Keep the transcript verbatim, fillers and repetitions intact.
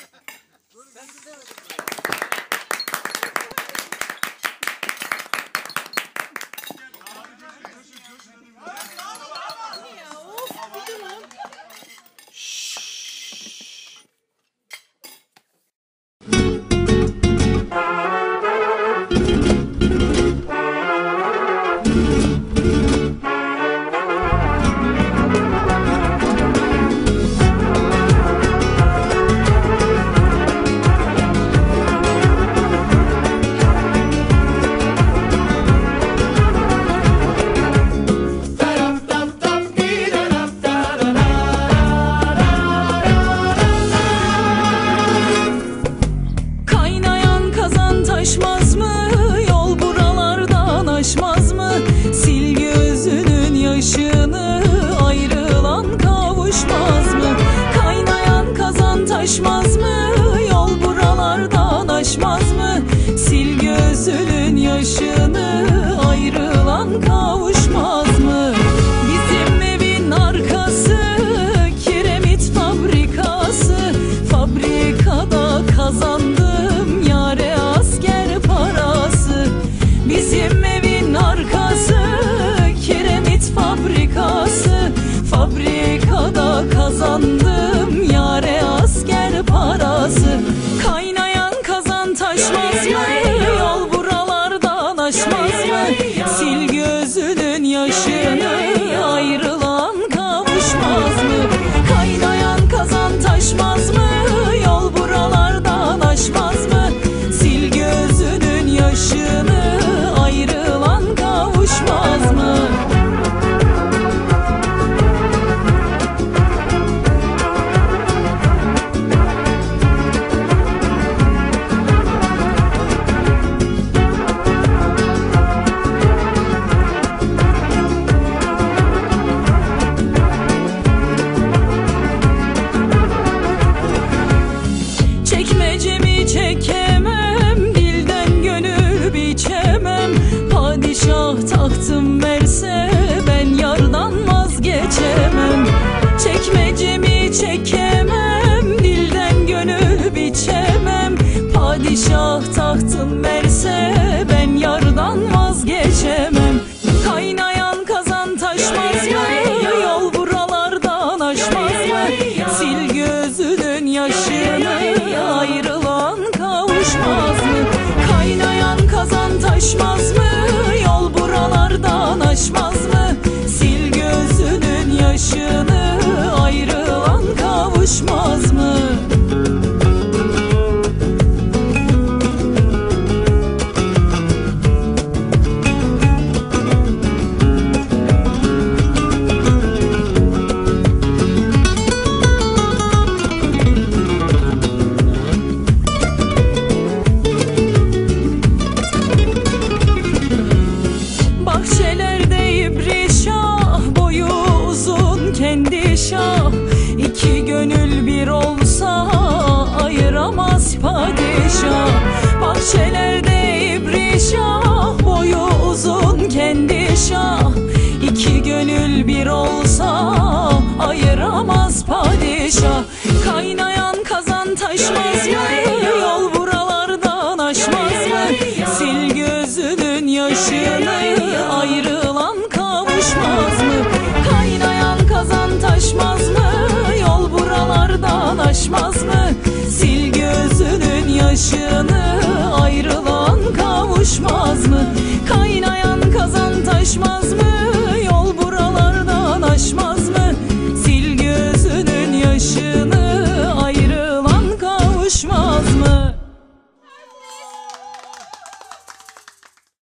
Taşmaz mı? Yol buralardan aşmaz mı? Sil gözünün yaşını, ayrılan kavuşmaz mı? Kaynayan kazan taşmaz mı? Yol buralardan aşmaz mı? Sil gözünün yaşını, ayrılan kavuşmaz mı? Bizim evin arkası kiremit fabrikası. Fabrikada kazandım yare asker parası. Bizim evin arkası kiremit fabrikası. Fabrikada kazandım yare asker parası. Kaynayan kazan taşmaz mı? Yol buralardan aşmaz mı? Sil gözünün yaşını, ayrılan kavuşmaz mı? Kaynayan kazan taşmaz mı? Yol buralardan aşmaz mı? Sil gözünün yaşını, ayrılan kavuşmaz mı? Çekmecemi çekemem, dilden gönül biçemem. Padişah tahtım verse ben yardan vazgeçemem. Çekmecemi çekemem, dilden gönül biçemem. Padişah tahtım verse ben yardan vazgeçemem. Kaynayan kazan taşmaz mı? Yol buralardan aşmaz mı? Sil gözünün yaşını, ayrılan kavuşmaz mı? Kaynayan kazan taşmaz mı? Yol buralardan aşmaz mı? Sil gözünün yaşını, ayrılan kavuşmaz mı? Bahçelerde ibrişah, boyu uzun kendi şah. İki gönül bir olsa ayıramaz padişah. Bahçelerde ibrişah, boyu uzun kendi şah. İki gönül bir olsa ayıramaz padişah. Kaynayan kazan taşmaz mı? Yol buralardan aşmaz mı? Sil gözünün yaşını, ayrılan kavuşmaz mı? Kaynayan kazan taşmaz mı? Yol buralardan aşmaz mı? Sil gözünün yaşını, ayrılan kavuşmaz mı? Kaynayan kazan taşmaz